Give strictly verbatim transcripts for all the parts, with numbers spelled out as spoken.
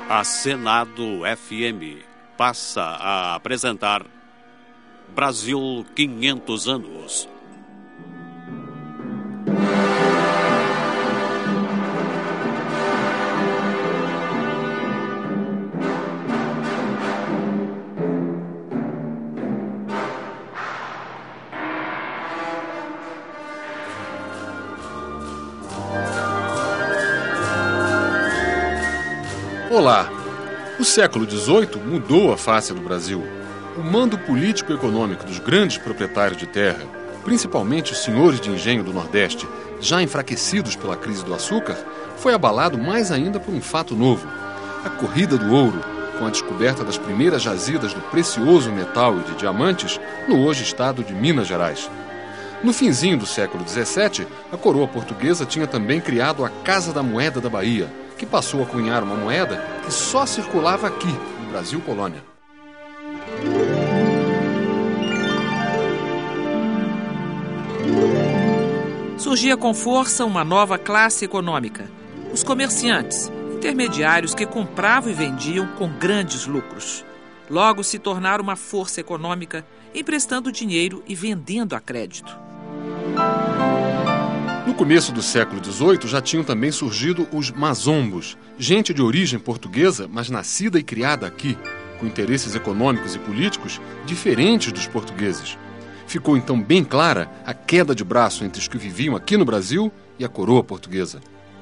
A Senado F M passa a apresentar Brasil quinhentos anos. Olá! O século dezoito mudou a face do Brasil. O mando político e econômico dos grandes proprietários de terra, principalmente os senhores de engenho do Nordeste, já enfraquecidos pela crise do açúcar, foi abalado mais ainda por um fato novo: a corrida do ouro, com a descoberta das primeiras jazidas do precioso metal e de diamantes no hoje estado de Minas Gerais. No finzinho do século dezessete, a coroa portuguesa tinha também criado a Casa da Moeda da Bahia, que passou a cunhar uma moeda que só circulava aqui, no Brasil Colônia. Surgia com força uma nova classe econômica: os comerciantes, intermediários que compravam e vendiam com grandes lucros. Logo se tornaram uma força econômica, emprestando dinheiro e vendendo a crédito. No começo do século dezoito já tinham também surgido os mazombos, gente de origem portuguesa, mas nascida e criada aqui, com interesses econômicos e políticos diferentes dos portugueses. Ficou então bem clara a queda de braço entre os que viviam aqui no Brasil e a coroa portuguesa.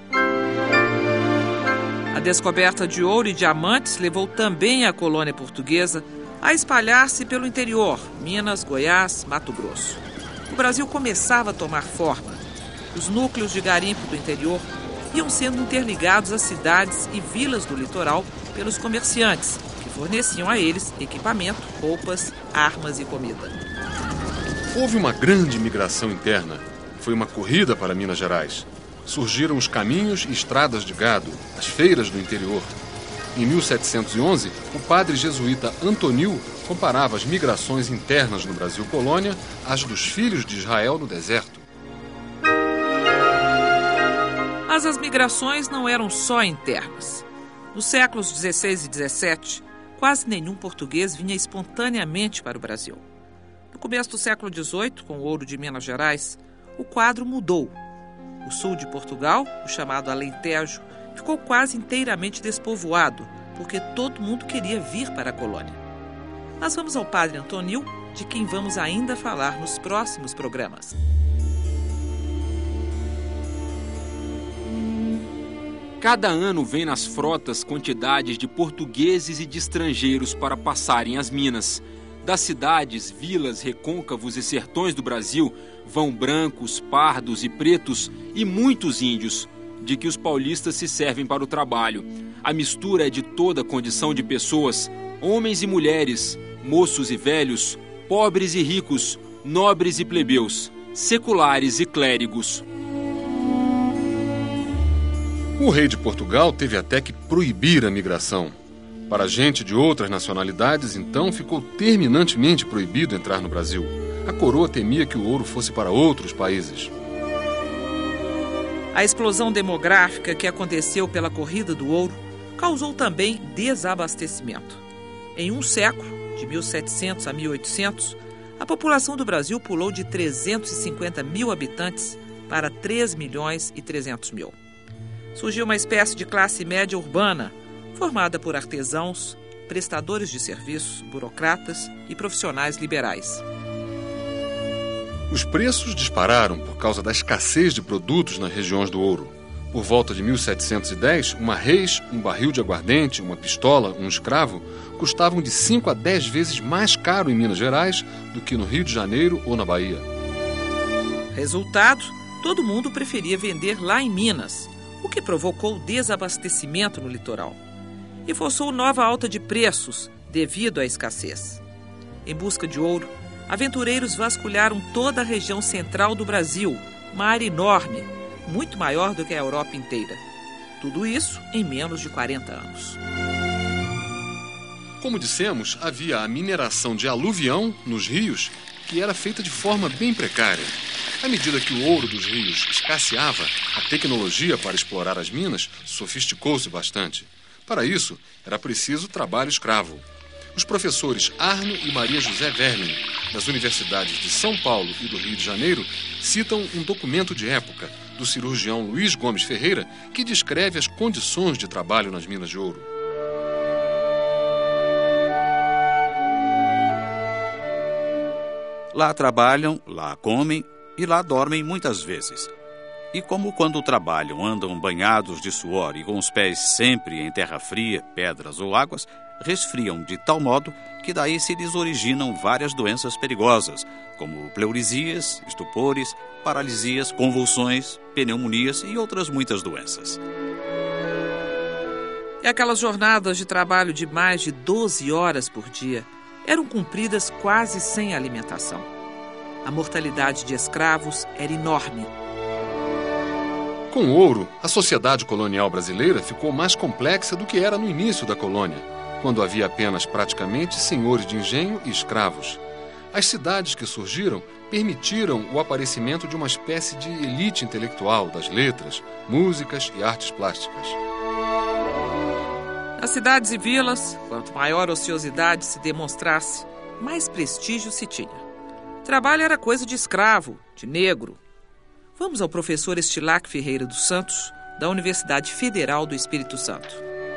A descoberta de ouro e diamantes levou também a colônia portuguesa a espalhar-se pelo interior, Minas, Goiás, Mato Grosso. O Brasil começava a tomar forma. Os núcleos de garimpo do interior iam sendo interligados às cidades e vilas do litoral pelos comerciantes, que forneciam a eles equipamento, roupas, armas e comida. Houve uma grande migração interna. Foi uma corrida para Minas Gerais. Surgiram os caminhos e estradas de gado, as feiras do interior. Em mil setecentos e onze, o padre jesuíta Antonil comparava as migrações internas no Brasil Colônia às dos filhos de Israel no deserto. Mas as migrações não eram só internas. Nos séculos dezesseis e dezessete, quase nenhum português vinha espontaneamente para o Brasil. No começo do século dezoito, com o ouro de Minas Gerais, o quadro mudou. O sul de Portugal, o chamado Alentejo, ficou quase inteiramente despovoado, porque todo mundo queria vir para a colônia. Mas vamos ao padre Antonil, de quem vamos ainda falar nos próximos programas. Cada ano vem nas frotas quantidades de portugueses e de estrangeiros para passarem as minas. Das cidades, vilas, recôncavos e sertões do Brasil vão brancos, pardos e pretos e muitos índios, de que os paulistas se servem para o trabalho. A mistura é de toda condição de pessoas, homens e mulheres, moços e velhos, pobres e ricos, nobres e plebeus, seculares e clérigos. O rei de Portugal teve até que proibir a migração. Para gente de outras nacionalidades, então, ficou terminantemente proibido entrar no Brasil. A coroa temia que o ouro fosse para outros países. A explosão demográfica que aconteceu pela corrida do ouro causou também desabastecimento. Em um século, de mil e setecentos a mil e oitocentos, a população do Brasil pulou de trezentos e cinquenta mil habitantes para três milhões e trezentos mil. Surgiu uma espécie de classe média urbana, formada por artesãos, prestadores de serviços, burocratas e profissionais liberais. Os preços dispararam por causa da escassez de produtos nas regiões do ouro. Por volta de mil setecentos e dez, uma reis, um barril de aguardente, uma pistola, um escravo, custavam de cinco a dez vezes mais caro em Minas Gerais do que no Rio de Janeiro ou na Bahia. Resultado, todo mundo preferia vender lá em Minas, o que provocou desabastecimento no litoral e forçou nova alta de preços devido à escassez. Em busca de ouro, aventureiros vasculharam toda a região central do Brasil, uma área enorme, muito maior do que a Europa inteira. Tudo isso em menos de quarenta anos. Como dissemos, havia a mineração de aluvião nos rios, que era feita de forma bem precária. À medida que o ouro dos rios escasseava, a tecnologia para explorar as minas sofisticou-se bastante. Para isso, era preciso trabalho escravo. Os professores Arno e Maria José Vermin, das universidades de São Paulo e do Rio de Janeiro, citam um documento de época do cirurgião Luiz Gomes Ferreira que descreve as condições de trabalho nas minas de ouro. Lá trabalham, lá comem e lá dormem muitas vezes. E como quando trabalham andam banhados de suor e com os pés sempre em terra fria, pedras ou águas, resfriam de tal modo que daí se lhes originam várias doenças perigosas, como pleurisias, estupores, paralisias, convulsões, pneumonias e outras muitas doenças. E aquelas jornadas de trabalho de mais de doze horas por dia eram cumpridas quase sem alimentação. A mortalidade de escravos era enorme. Com o ouro, a sociedade colonial brasileira ficou mais complexa do que era no início da colônia, quando havia apenas praticamente senhores de engenho e escravos. As cidades que surgiram permitiram o aparecimento de uma espécie de elite intelectual das letras, músicas e artes plásticas. Nas cidades e vilas, quanto maior ociosidade se demonstrasse, mais prestígio se tinha. Trabalho era coisa de escravo, de negro. Vamos ao professor Estilac Ferreira dos Santos, da Universidade Federal do Espírito Santo.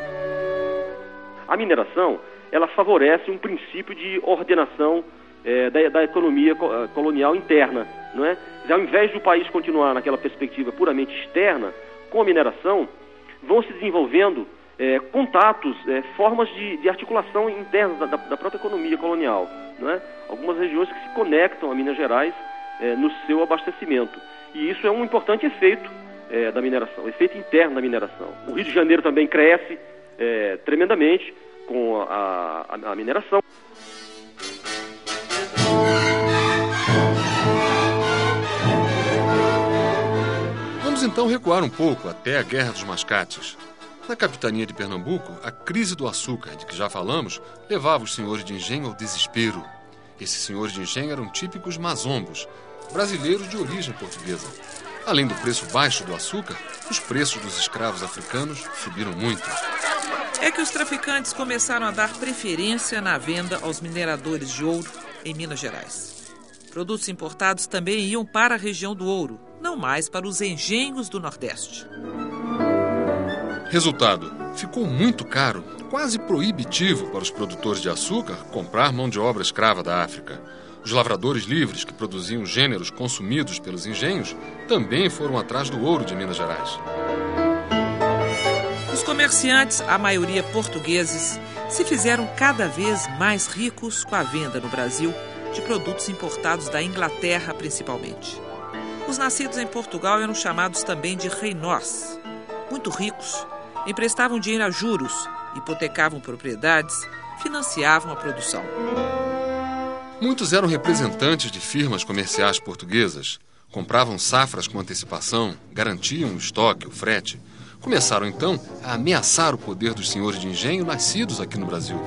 A mineração, ela favorece um princípio de ordenação é, da, da economia colonial interna, não é? Ao invés do país continuar naquela perspectiva puramente externa, com a mineração, vão se desenvolvendo É, contatos, é, formas de, de articulação interna da, da própria economia colonial, não é? Algumas regiões que se conectam a Minas Gerais é, no seu abastecimento. E isso é um importante efeito é, da mineração, efeito interno da mineração. O Rio de Janeiro também cresce é, tremendamente com a, a, a mineração. Vamos então recuar um pouco até a Guerra dos Mascates. Na capitania de Pernambuco, a crise do açúcar, de que já falamos, levava os senhores de engenho ao desespero. Esses senhores de engenho eram típicos mazombos, brasileiros de origem portuguesa. Além do preço baixo do açúcar, os preços dos escravos africanos subiram muito. É que os traficantes começaram a dar preferência na venda aos mineradores de ouro em Minas Gerais. Produtos importados também iam para a região do ouro, não mais para os engenhos do Nordeste. Resultado, ficou muito caro, quase proibitivo para os produtores de açúcar comprar mão de obra escrava da África. Os lavradores livres que produziam gêneros consumidos pelos engenhos também foram atrás do ouro de Minas Gerais. Os comerciantes, a maioria portugueses, se fizeram cada vez mais ricos com a venda no Brasil de produtos importados da Inglaterra, principalmente. Os nascidos em Portugal eram chamados também de reinós. Muito ricos, emprestavam dinheiro a juros, hipotecavam propriedades, financiavam a produção. Muitos eram representantes de firmas comerciais portuguesas, compravam safras com antecipação, garantiam o estoque, o frete. Começaram, então, a ameaçar o poder dos senhores de engenho nascidos aqui no Brasil.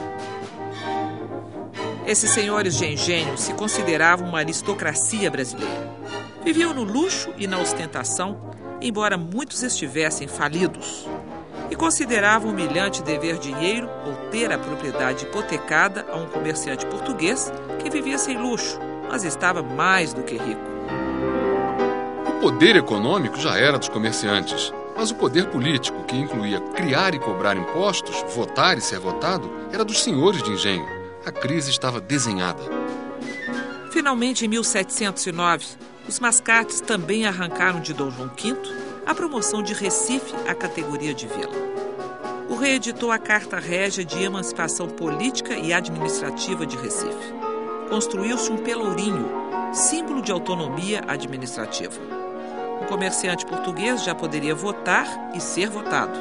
Esses senhores de engenho se consideravam uma aristocracia brasileira. Viviam no luxo e na ostentação, embora muitos estivessem falidos, e consideravam humilhante dever dinheiro ou ter a propriedade hipotecada a um comerciante português que vivia sem luxo, mas estava mais do que rico. O poder econômico já era dos comerciantes, mas o poder político, que incluía criar e cobrar impostos, votar e ser votado, era dos senhores de engenho. A crise estava desenhada. Finalmente, em mil setecentos e nove, os mascates também arrancaram de Dom João quinto a promoção de Recife à categoria de vila. O rei editou a Carta Régia de Emancipação Política e Administrativa de Recife. Construiu-se um pelourinho, símbolo de autonomia administrativa. O comerciante português já poderia votar e ser votado.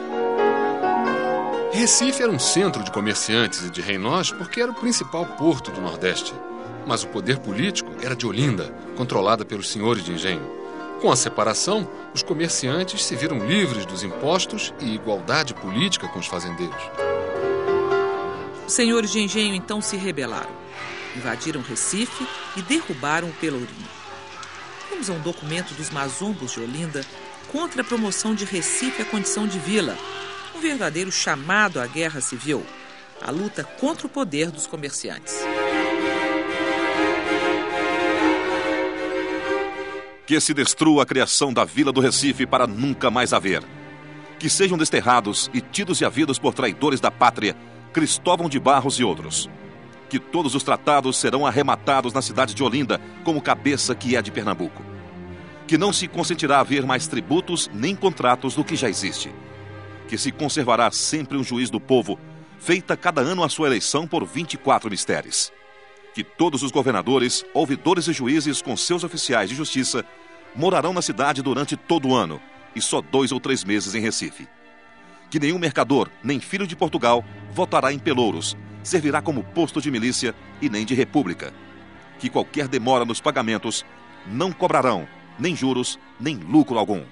Recife era um centro de comerciantes e de reinós porque era o principal porto do Nordeste. Mas o poder político era de Olinda, controlada pelos senhores de engenho. Com a separação, os comerciantes se viram livres dos impostos e igualdade política com os fazendeiros. Os senhores de engenho então se rebelaram, invadiram Recife e derrubaram o pelourinho. Vamos a um documento dos mazombos de Olinda contra a promoção de Recife à condição de vila, um um verdadeiro chamado à guerra civil, a luta contra o poder dos comerciantes. Que se destrua a criação da Vila do Recife para nunca mais haver. Que sejam desterrados e tidos e havidos por traidores da pátria, Cristóvão de Barros e outros. Que todos os tratados serão arrematados na cidade de Olinda, como cabeça que é de Pernambuco. Que não se consentirá haver mais tributos nem contratos do que já existe. Que se conservará sempre um juiz do povo, feita cada ano a sua eleição por vinte e quatro mistérios. Que todos os governadores, ouvidores e juízes com seus oficiais de justiça morarão na cidade durante todo o ano e só dois ou três meses em Recife. Que nenhum mercador, nem filho de Portugal, votará em Pelouros, servirá como posto de milícia e nem de república. Que qualquer demora nos pagamentos não cobrarão nem juros, nem lucro algum.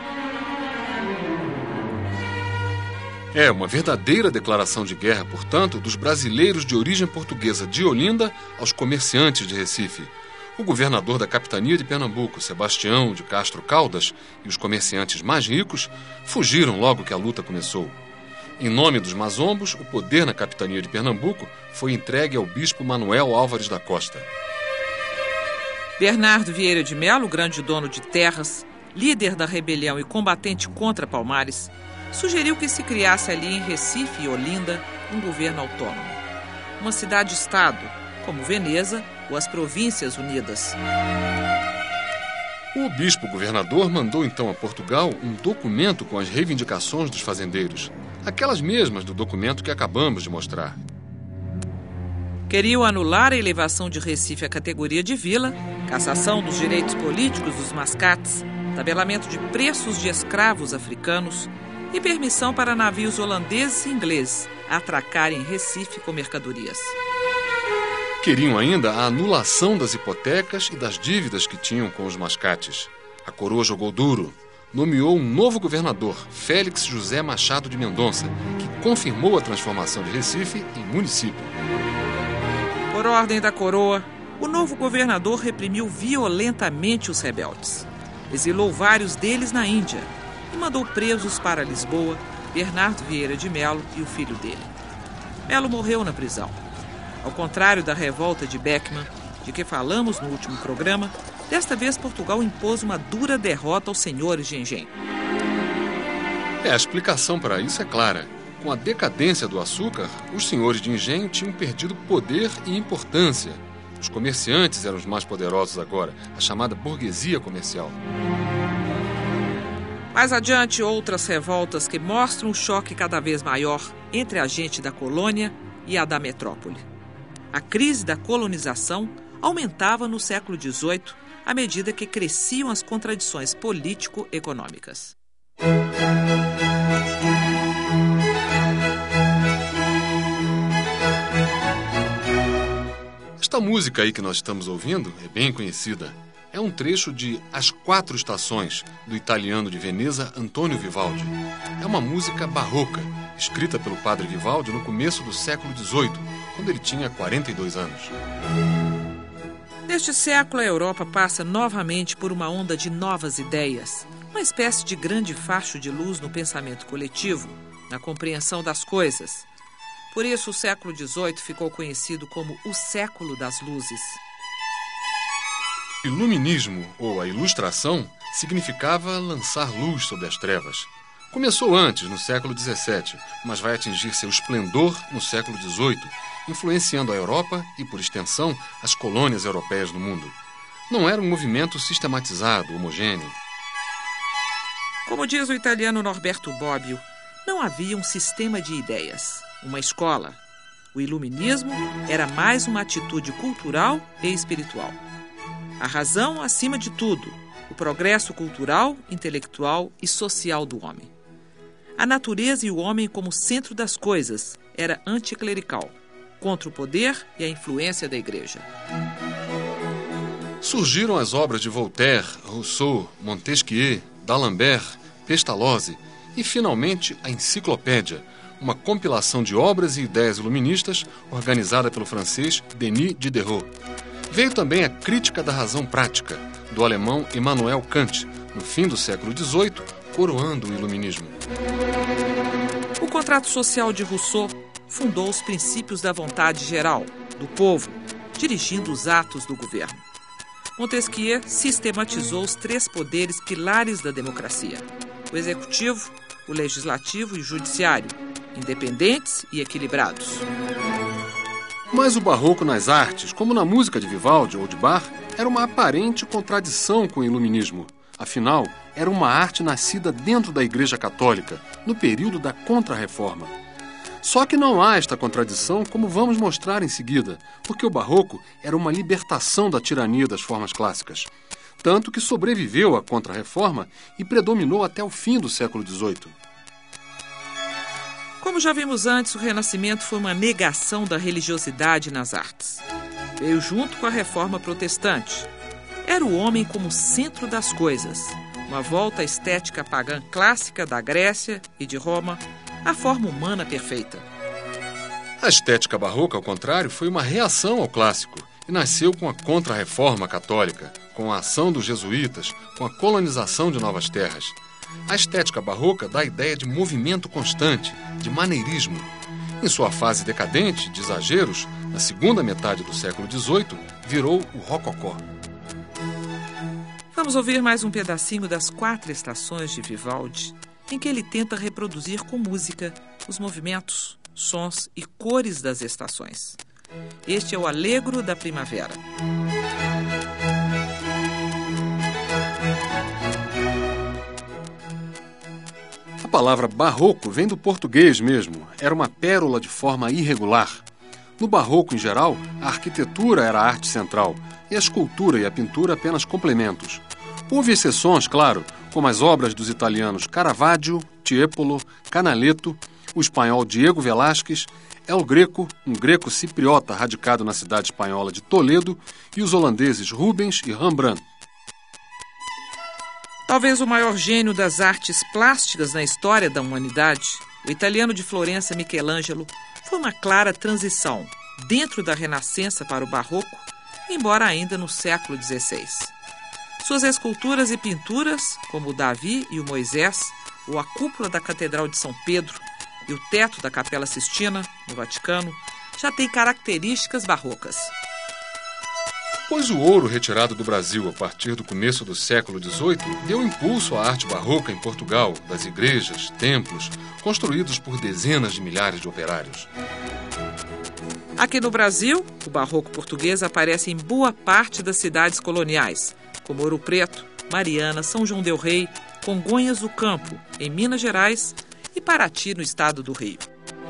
É uma verdadeira declaração de guerra, portanto, dos brasileiros de origem portuguesa de Olinda aos comerciantes de Recife. O governador da capitania de Pernambuco, Sebastião de Castro Caldas, e os comerciantes mais ricos fugiram logo que a luta começou. Em nome dos mazombos, o poder na capitania de Pernambuco foi entregue ao bispo Manuel Álvares da Costa. Bernardo Vieira de Melo, grande dono de terras, líder da rebelião e combatente contra Palmares, sugeriu que se criasse ali em Recife e Olinda um governo autônomo. Uma cidade-estado, como Veneza ou as Províncias Unidas. O bispo-governador mandou então a Portugal um documento com as reivindicações dos fazendeiros, aquelas mesmas do documento que acabamos de mostrar. Queriam anular a elevação de Recife à categoria de vila, cassação dos direitos políticos dos mascates, tabelamento de preços de escravos africanos e permissão para navios holandeses e ingleses atracarem em Recife com mercadorias. Queriam ainda a anulação das hipotecas e das dívidas que tinham com os mascates. A coroa jogou duro. Nomeou um novo governador, Félix José Machado de Mendonça, que confirmou a transformação de Recife em município. Por ordem da coroa, o novo governador reprimiu violentamente os rebeldes. Exilou vários deles na Índia e mandou presos para Lisboa Bernardo Vieira de Melo e o filho dele. Melo morreu na prisão. Ao contrário da revolta de Beckman, de que falamos no último programa, desta vez Portugal impôs uma dura derrota aos senhores de engenho. É, a explicação para isso é clara. Com a decadência do açúcar, os senhores de engenho tinham perdido poder e importância. Os comerciantes eram os mais poderosos agora, a chamada burguesia comercial. Mais adiante, outras revoltas que mostram o choque cada vez maior entre a gente da colônia e a da metrópole. A crise da colonização aumentava no século dezoito à medida que cresciam as contradições político-econômicas. Esta música aí que nós estamos ouvindo é bem conhecida. É um trecho de As Quatro Estações, do italiano de Veneza Antonio Vivaldi. É uma música barroca, escrita pelo padre Vivaldi no começo do século dezoito, quando ele tinha quarenta e dois anos. Neste século, a Europa passa novamente por uma onda de novas ideias, uma espécie de grande facho de luz no pensamento coletivo, na compreensão das coisas. Por isso, o século dezoito ficou conhecido como o século das luzes. Iluminismo, ou a ilustração, significava lançar luz sobre as trevas. Começou antes, no século dezessete, mas vai atingir seu esplendor no século dezoito, influenciando a Europa e, por extensão, as colônias europeias no mundo. Não era um movimento sistematizado, homogêneo. Como diz o italiano Norberto Bobbio, não havia um sistema de ideias, uma escola. O iluminismo era mais uma atitude cultural e espiritual. A razão acima de tudo, o progresso cultural, intelectual e social do homem. A natureza e o homem como centro das coisas era anticlerical, contra o poder e a influência da igreja. Surgiram as obras de Voltaire, Rousseau, Montesquieu, D'Alembert, Pestalozzi e, finalmente, a Enciclopédia, uma compilação de obras e ideias iluministas organizada pelo francês Denis Diderot. Veio também a Crítica da Razão Prática, do alemão Immanuel Kant, no fim do século dezoito, coroando o iluminismo. O contrato social de Rousseau fundou os princípios da vontade geral, do povo, dirigindo os atos do governo. Montesquieu sistematizou os três poderes pilares da democracia: o executivo, o legislativo e o judiciário, independentes e equilibrados. Mas o barroco nas artes, como na música de Vivaldi ou de Bach, era uma aparente contradição com o iluminismo. Afinal, era uma arte nascida dentro da Igreja Católica, no período da Contra-Reforma. Só que não há esta contradição, como vamos mostrar em seguida, porque o barroco era uma libertação da tirania das formas clássicas. Tanto que sobreviveu à Contra-Reforma e predominou até o fim do século dezoito. Como já vimos antes, o Renascimento foi uma negação da religiosidade nas artes. Veio junto com a Reforma Protestante. Era o homem como centro das coisas, uma volta à estética pagã clássica da Grécia e de Roma, a forma humana perfeita. A estética barroca, ao contrário, foi uma reação ao clássico e nasceu com a Contra-Reforma católica, com a ação dos jesuítas, com a colonização de novas terras. A estética barroca dá a ideia de movimento constante, de maneirismo. Em sua fase decadente, de exageros, na segunda metade do século dezoito, virou o rococó. Vamos ouvir mais um pedacinho das Quatro Estações de Vivaldi, em que ele tenta reproduzir com música os movimentos, sons e cores das estações. Este é o Allegro da Primavera. A palavra barroco vem do português mesmo. Era uma pérola de forma irregular. No barroco, em geral, a arquitetura era a arte central e a escultura e a pintura apenas complementos. Houve exceções, claro, como as obras dos italianos Caravaggio, Tiepolo, Canaletto, o espanhol Diego Velázquez, El Greco, um greco cipriota radicado na cidade espanhola de Toledo, e os holandeses Rubens e Rembrandt. Talvez o maior gênio das artes plásticas na história da humanidade, o italiano de Florença Michelangelo, foi uma clara transição dentro da Renascença para o Barroco, embora ainda no século dezesseis. Suas esculturas e pinturas, como o Davi e o Moisés, ou a cúpula da Catedral de São Pedro e o teto da Capela Sistina, no Vaticano, já têm características barrocas. Pois o ouro retirado do Brasil a partir do começo do século dezoito deu impulso à arte barroca em Portugal, das igrejas, templos, construídos por dezenas de milhares de operários. Aqui no Brasil, o barroco português aparece em boa parte das cidades coloniais, como Ouro Preto, Mariana, São João del Rei, Congonhas do Campo, em Minas Gerais, e Paraty, no estado do Rio.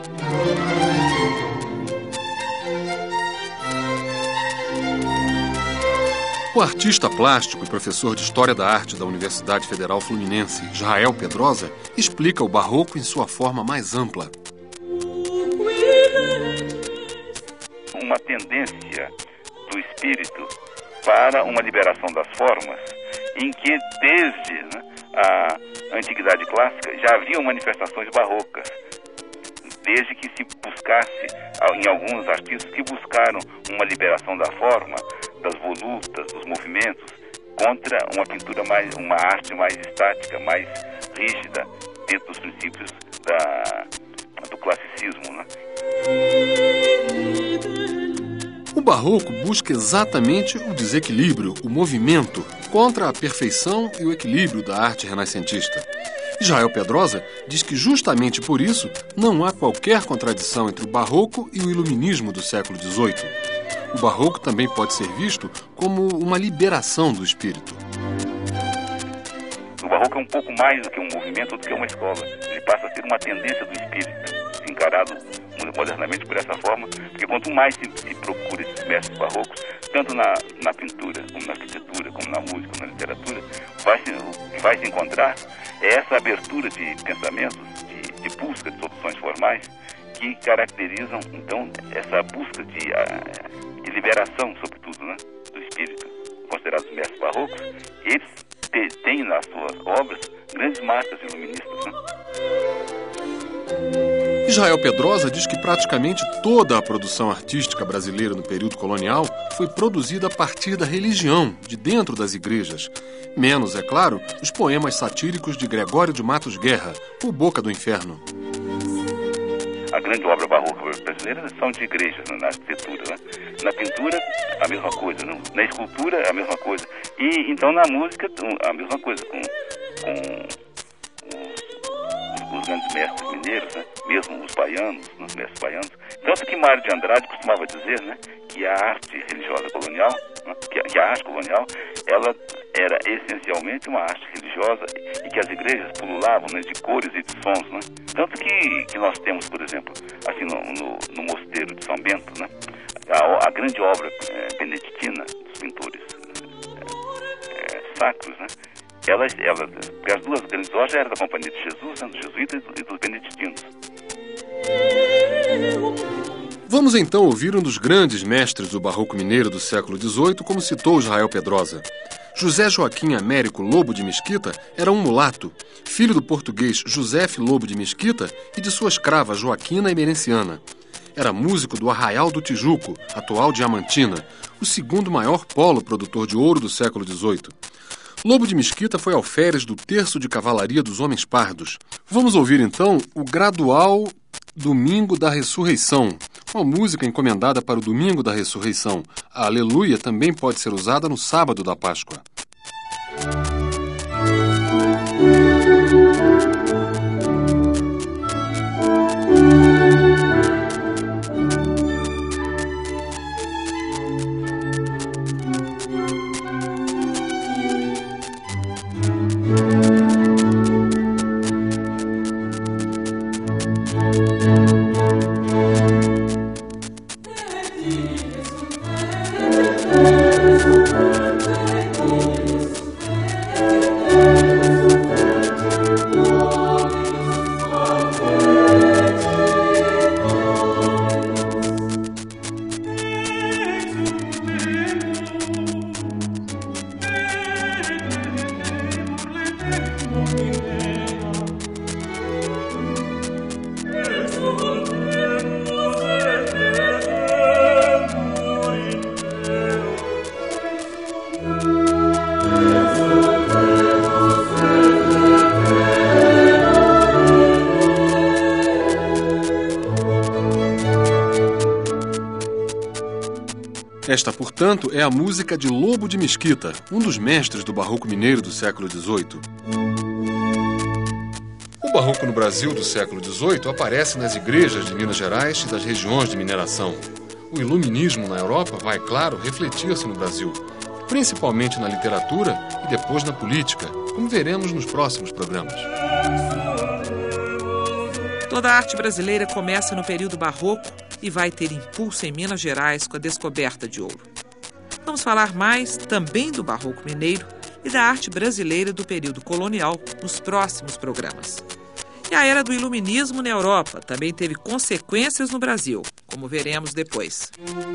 O artista plástico e professor de História da Arte da Universidade Federal Fluminense, Israel Pedrosa, explica o barroco em sua forma mais ampla. Uma tendência do espírito para uma liberação das formas, em que desde né, a Antiguidade Clássica já haviam manifestações barrocas, desde que se buscasse, em alguns artistas que buscaram uma liberação da forma, das volutas, dos movimentos, contra uma pintura mais, uma arte mais estática, mais rígida, dentro dos princípios da, do classicismo, né? O barroco busca exatamente o desequilíbrio, o movimento, contra a perfeição e o equilíbrio da arte renascentista. Israel Pedrosa diz que justamente por isso não há qualquer contradição entre o barroco e o iluminismo do século dezoito. O barroco também pode ser visto como uma liberação do espírito. O barroco é um pouco mais do que um movimento, do que uma escola. Ele passa a ser uma tendência do espírito, encarado modernamente por essa forma, porque quanto mais se, se procura esses mestres barrocos, tanto na, na pintura, como na arquitetura, como na música, como na literatura, vai se, o que vai se encontrar é essa abertura de pensamentos, de, de busca de soluções formais, que caracterizam, então, essa busca de, de liberação, sobretudo, né, do espírito. Considerados mestres barrocos, eles te, têm nas suas obras grandes marcas iluministas, né? Israel Pedrosa diz que praticamente toda a produção artística brasileira no período colonial foi produzida a partir da religião, de dentro das igrejas. Menos, é claro, os poemas satíricos de Gregório de Matos Guerra, O Boca do Inferno. grande obra barroca brasileira são de igrejas, né, na arquitetura, né? Na pintura, a mesma coisa, né? Na escultura, a mesma coisa. E então na música, a mesma coisa, com, com os, os grandes mestres mineiros, né? Mesmo os baianos, os mestres baianos. Tanto que Mário de Andrade costumava dizer, né, que a arte religiosa colonial, né, que, que a arte colonial, ela era essencialmente uma arte religiosa e que as igrejas pululavam, né, de cores e de sons, né? Tanto que, que nós temos, por exemplo, assim no, no, no mosteiro de São Bento, né, a, a grande obra é, beneditina dos pintores é, é, sacros, né? Elas, elas, porque as duas grandes lojas eram da Companhia de Jesus, né, dos jesuítas e dos beneditinos. Vamos então ouvir um dos grandes mestres do barroco mineiro do século dezoito, como citou Israel Pedrosa. José Joaquim Américo Lobo de Mesquita era um mulato, filho do português José Lobo de Mesquita e de sua escrava Joaquina Emerenciana. Era músico do Arraial do Tijuco, atual Diamantina, o segundo maior polo produtor de ouro do século dezoito. Lobo de Mesquita foi alferes do Terço de Cavalaria dos Homens Pardos. Vamos ouvir então o gradual Domingo da Ressurreição, uma música encomendada para o Domingo da Ressurreição. A Aleluia também pode ser usada no Sábado da Páscoa. Esta, portanto, é a música de Lobo de Mesquita, um dos mestres do barroco mineiro do século dezoito. O barroco no Brasil do século dezoito aparece nas igrejas de Minas Gerais e das regiões de mineração. O iluminismo na Europa vai, claro, refletir-se no Brasil, principalmente na literatura e depois na política, como veremos nos próximos programas. Toda a arte brasileira começa no período barroco e vai ter impulso em Minas Gerais com a descoberta de ouro. Vamos falar mais também do barroco mineiro e da arte brasileira do período colonial nos próximos programas. E a era do iluminismo na Europa também teve consequências no Brasil, como veremos depois.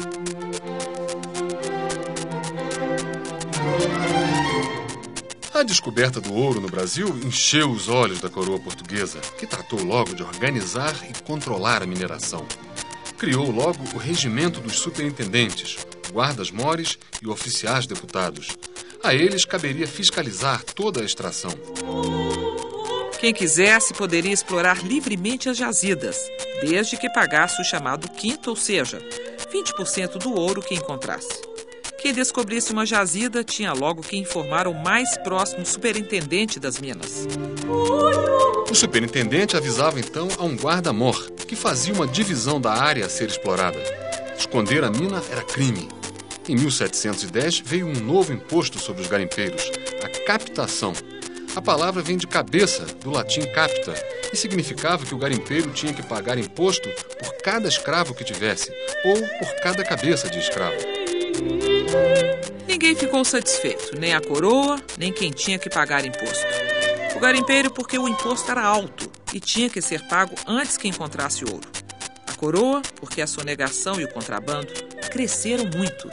A descoberta do ouro no Brasil encheu os olhos da coroa portuguesa, que tratou logo de organizar e controlar a mineração. Criou logo o regimento dos superintendentes, guardas-mores e oficiais deputados. A eles caberia fiscalizar toda a extração. Quem quisesse poderia explorar livremente as jazidas, desde que pagasse o chamado quinto, ou seja, vinte por cento do ouro que encontrasse. Quem descobrisse uma jazida tinha logo que informar o mais próximo superintendente das minas. O superintendente avisava então a um guarda-mor, que fazia uma divisão da área a ser explorada. Esconder a mina era crime. Em mil setecentos e dez veio um novo imposto sobre os garimpeiros, a captação. A palavra vem de cabeça, do latim capta, e significava que o garimpeiro tinha que pagar imposto por cada escravo que tivesse, ou por cada cabeça de escravo. Ninguém ficou satisfeito, nem a coroa, nem quem tinha que pagar imposto. O garimpeiro porque o imposto era alto e tinha que ser pago antes que encontrasse ouro. A coroa porque a sonegação e o contrabando cresceram muito.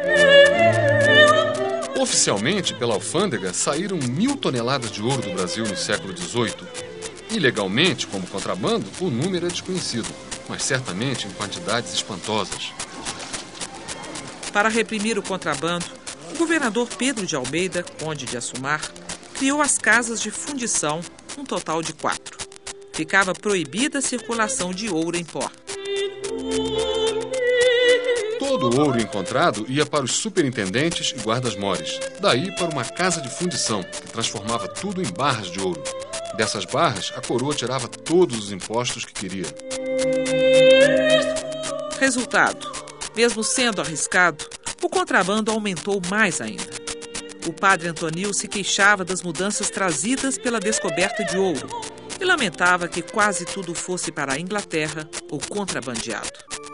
Oficialmente, pela alfândega, saíram mil toneladas de ouro do Brasil no século dezoito. Ilegalmente, como contrabando, o número é desconhecido, mas certamente em quantidades espantosas. Para reprimir o contrabando, o governador Pedro de Almeida, conde de Assumar, criou as casas de fundição, um total de quatro. ficava proibida a circulação de ouro em pó. Todo o ouro encontrado ia para os superintendentes e guardas-mores. Daí para uma casa de fundição, que transformava tudo em barras de ouro. Dessas barras, a coroa tirava todos os impostos que queria. Resultado: mesmo sendo arriscado, o contrabando aumentou mais ainda. O padre Antonil se queixava das mudanças trazidas pela descoberta de ouro e lamentava que quase tudo fosse para a Inglaterra ou contrabandeado.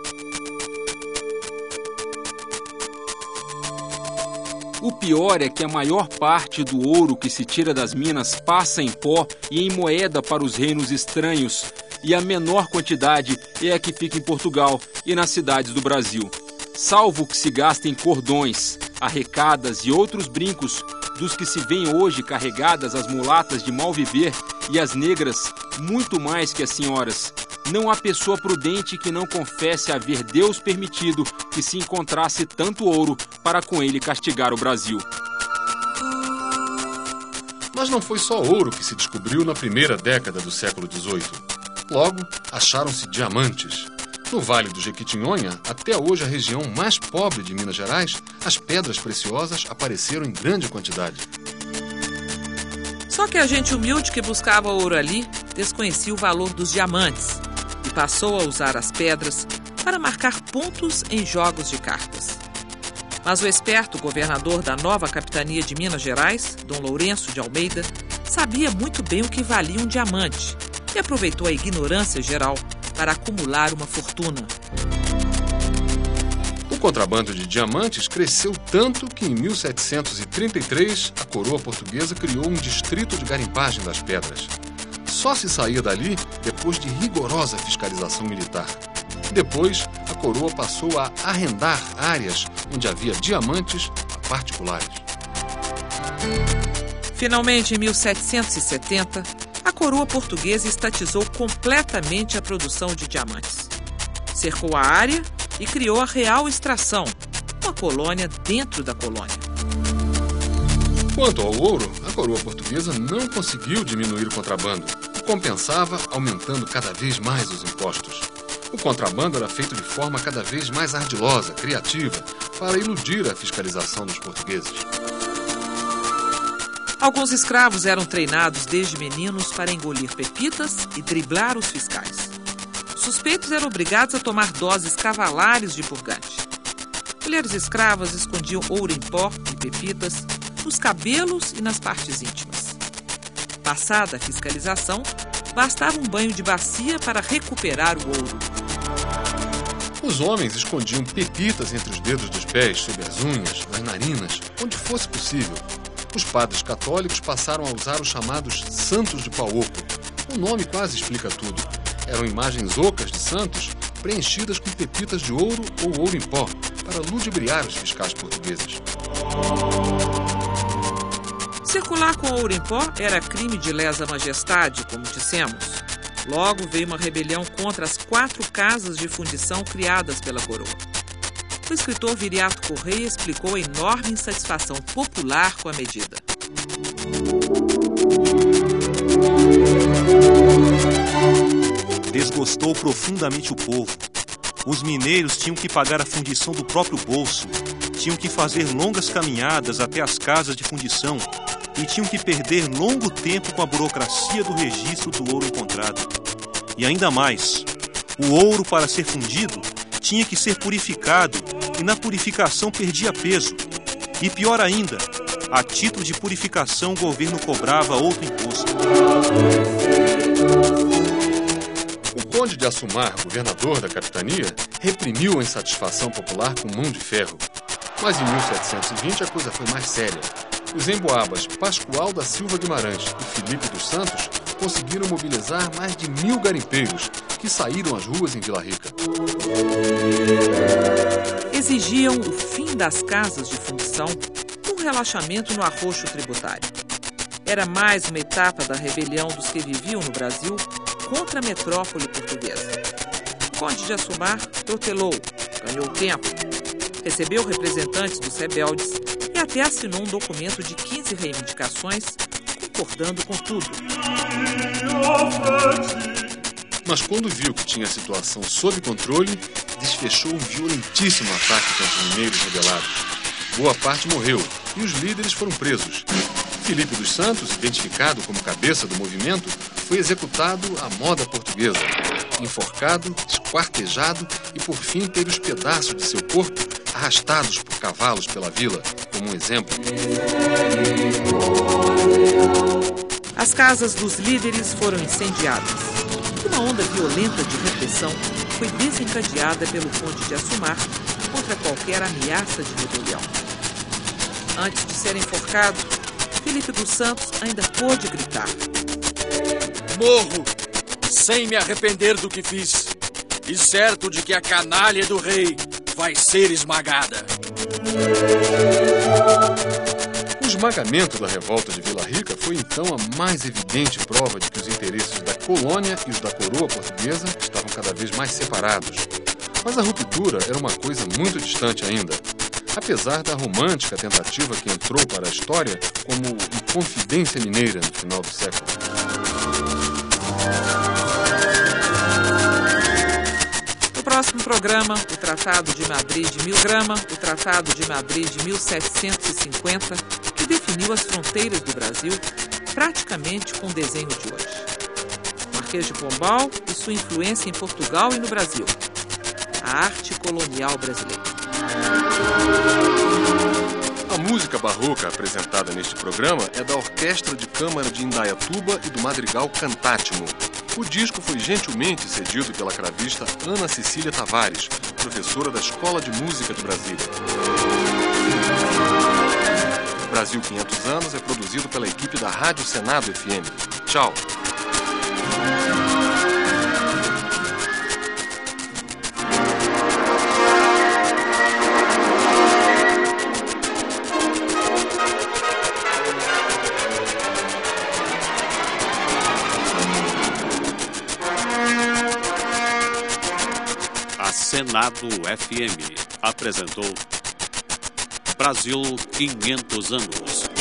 O pior é que a maior parte do ouro que se tira das minas passa em pó e em moeda para os reinos estranhos, e a menor quantidade é a que fica em Portugal e nas cidades do Brasil. Salvo o que se gasta em cordões, arrecadas e outros brincos, dos que se veem hoje carregadas as mulatas de mal viver e as negras muito mais que as senhoras. Não há pessoa prudente que não confesse haver Deus permitido que se encontrasse tanto ouro para com ele castigar o Brasil. Mas não foi só ouro que se descobriu na primeira década do século dezoito. Logo, acharam-se diamantes. No Vale do Jequitinhonha, até hoje a região mais pobre de Minas Gerais, as pedras preciosas apareceram em grande quantidade. Só que a gente humilde que buscava ouro ali desconhecia o valor dos diamantes e passou a usar as pedras para marcar pontos em jogos de cartas. Mas o esperto governador da nova capitania de Minas Gerais, Dom Lourenço de Almeida, sabia muito bem o que valia um diamante e aproveitou a ignorância geral para acumular uma fortuna. O contrabando de diamantes cresceu tanto que em mil setecentos e trinta e três a coroa portuguesa criou um distrito de garimpagem das pedras. Só se saía dali depois de rigorosa fiscalização militar. Depois, a coroa passou a arrendar áreas onde havia diamantes a particulares. Finalmente, em mil setecentos e setenta, a coroa portuguesa estatizou completamente a produção de diamantes. Cercou a área e criou a Real Extração, uma colônia dentro da colônia. Quanto ao ouro, a coroa portuguesa não conseguiu diminuir o contrabando e compensava aumentando cada vez mais os impostos. O contrabando era feito de forma cada vez mais ardilosa, criativa, para iludir a fiscalização dos portugueses. Alguns escravos eram treinados desde meninos para engolir pepitas e driblar os fiscais. Suspeitos eram obrigados a tomar doses cavalares de purgante. Mulheres escravas escondiam ouro em pó e pepitas nos cabelos e nas partes íntimas. Passada a fiscalização, bastava um banho de bacia para recuperar o ouro. Os homens escondiam pepitas entre os dedos dos pés, sob as unhas, nas narinas, onde fosse possível. Os padres católicos passaram a usar os chamados santos de pau oco. O nome quase explica tudo. Eram imagens ocas de santos preenchidas com pepitas de ouro ou ouro em pó, para ludibriar os fiscais portugueses. Circular com ouro em pó era crime de lesa majestade, como dissemos. Logo veio uma rebelião contra as quatro casas de fundição criadas pela coroa. O escritor Viriato Correia explicou a enorme insatisfação popular com a medida. Desgostou profundamente o povo. Os mineiros tinham que pagar a fundição do próprio bolso, tinham que fazer longas caminhadas até as casas de fundição e tinham que perder longo tempo com a burocracia do registro do ouro encontrado. E ainda mais, o ouro, para ser fundido, tinha que ser purificado e na purificação perdia peso. E pior ainda, a título de purificação o governo cobrava outro imposto. O conde de Assumar, governador da capitania, reprimiu a insatisfação popular com mão de ferro. Mas em mil setecentos e vinte a coisa foi mais séria. Os emboabas Pascoal da Silva Guimarães e Felipe dos Santos conseguiram mobilizar mais de mil garimpeiros que saíram às ruas em Vila Rica. Exigiam o fim das casas de fundição e um relaxamento no arroxo tributário. Era mais uma etapa da rebelião dos que viviam no Brasil contra a metrópole portuguesa. O conde de Assumar protelou, ganhou tempo, recebeu representantes dos rebeldes e até assinou um documento de quinze reivindicações concordando com tudo. mas quando viu que tinha a situação sob controle, desfechou um violentíssimo ataque contra os mineiros rebelados. Boa parte morreu e os líderes foram presos. Felipe dos Santos, identificado como cabeça do movimento, foi executado à moda portuguesa, enforcado, esquartejado e, por fim, teve os pedaços de seu corpo arrastados por cavalos pela vila, como um exemplo. As casas dos líderes foram incendiadas. Uma onda violenta de repressão foi desencadeada pelo Conde de Assumar contra qualquer ameaça de rebelião. Antes de ser enforcado, Felipe dos Santos ainda pôde gritar: morro, sem me arrepender do que fiz, e certo de que a canalha do rei vai ser esmagada. O esmagamento da revolta de Vila Rica foi então a mais evidente prova de que os interesses da colônia e os da coroa portuguesa estavam cada vez mais separados. Mas a ruptura era uma coisa muito distante ainda, apesar da romântica tentativa que entrou para a história como Inconfidência Mineira no final do século. No próximo programa, o Tratado de Madrid de Mil Grama, o Tratado de Madrid de mil setecentos e cinquenta, que definiu as fronteiras do Brasil praticamente com o desenho de hoje. Marquês de Pombal e sua influência em Portugal e no Brasil. A arte colonial brasileira. A música barroca apresentada neste programa é da Orquestra de Câmara de Indaiatuba e do Madrigal Cantátimo. O disco foi gentilmente cedido pela cravista Ana Cecília Tavares, professora da Escola de Música de Brasília. Brasil quinhentos anos é produzido pela equipe da Rádio Senado F M. Tchau! Senado F M apresentou Brasil quinhentos anos.